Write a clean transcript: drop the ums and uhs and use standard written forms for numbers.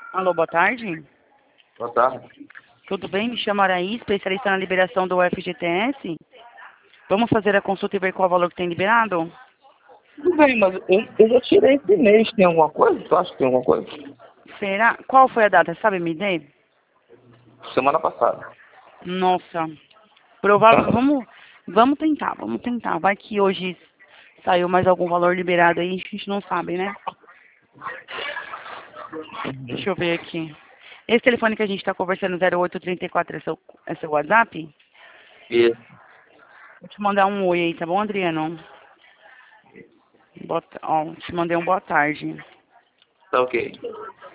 Alô, boa tarde. Boa tarde. Tudo bem? Me chamo Araí, especialista na liberação do FGTS. Vamos fazer a consulta e ver qual o valor que tem liberado? Tudo bem, mas eu já tirei esse mês. Tem alguma coisa? Tu acha que tem alguma coisa? Será? Qual foi a data? Sabe me dizer? Semana passada. Nossa. Provável. Vamos tentar. Vai que hoje saiu mais algum valor liberado aí, a gente não sabe, né? Deixa eu ver aqui. Esse telefone que a gente está conversando, 0834, é seu WhatsApp? Isso. Vou te mandar um oi aí, tá bom, Adriano? Ó, te mandei um boa tarde. Tá ok.